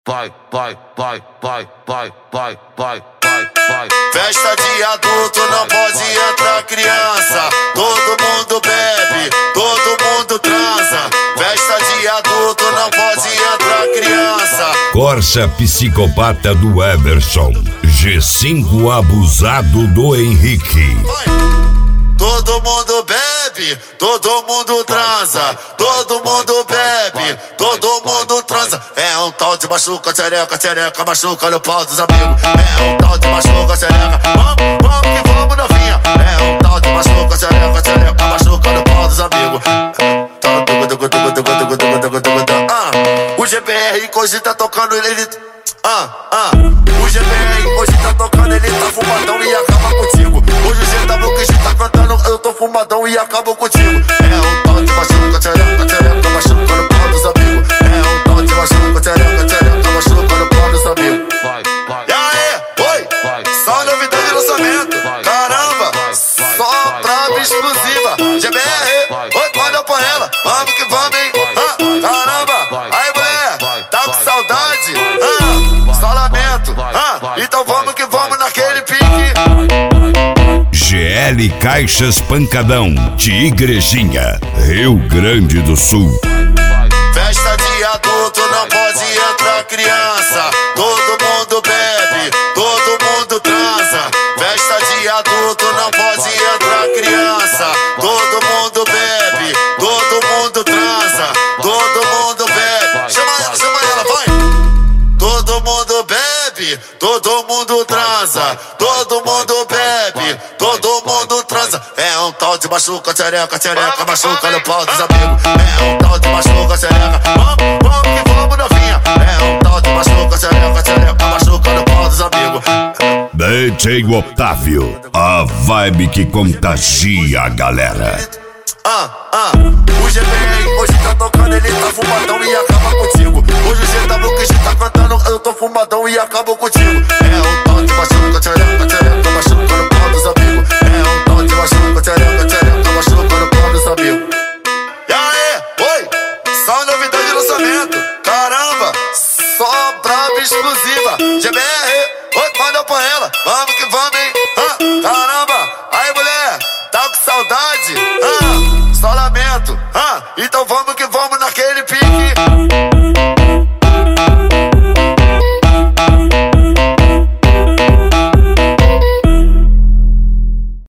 vai. Festa de adulto não pode entrar criança. Todo mundo bebe, todo mundo transa. Festa de adulto não pode entrar criança. Corsa psicopata do Everson, G5 abusado do Henrique. Todo mundo bebe, todo mundo transa. Todo mundo bebe, todo mundo transa. É um tal de machuca, tchereca, tchereca, machuca no pau dos amigos. É um tal de machuca, tchereca, vamos que vamos novinha. É um tal de machuca, tchereca, tchereca, machuca no pau dos amigos. O GBR hoje tá tocando ele. O GBR hoje tá tocando, ele tá fumadão e acaba contigo. Hoje o GW que tá cantando, eu tô fumadão e acabo contigo. É um tal de machuca, tchereca, tchereca, machuca no pau dos amigos. É um tal de machuca, tchereca, tchereca, machuca no pau dos amigos. E aí, oi, só novidade de lançamento. Caramba, só brava exclusiva. GBR, oi, pode pra ela, vamos que vamos, hein. Caramba, aí mulher, tá com saudade? Só lamento, então vamos que vamos naquele pique. GL Caixas Pancadão de Igrejinha, Rio Grande do Sul. Festa de adulto não pode entrar criança. Todo mundo bebe, todo mundo transa. Festa de adulto não pode entrar criança. Todo mundo bebe, todo mundo transa. Todo mundo bebe. Chama ela, vai. Todo mundo bebe, todo mundo transa. Todo mundo bebe, todo mundo transa. É um tal de machuca, tchereca, tchereca, machuca no pau dos amigos. É um tal de machuca, tchereca, vamos que vamos novinha. É um tal de machuca, tchereca, tchereca, machuca no pau dos amigos. DJ Otávio, a vibe que contagia a galera. O GBR hoje tá tocando, ele tá fumadão e acaba contigo. Hoje o GW que tá cantando, eu tô fumadão e acabo contigo.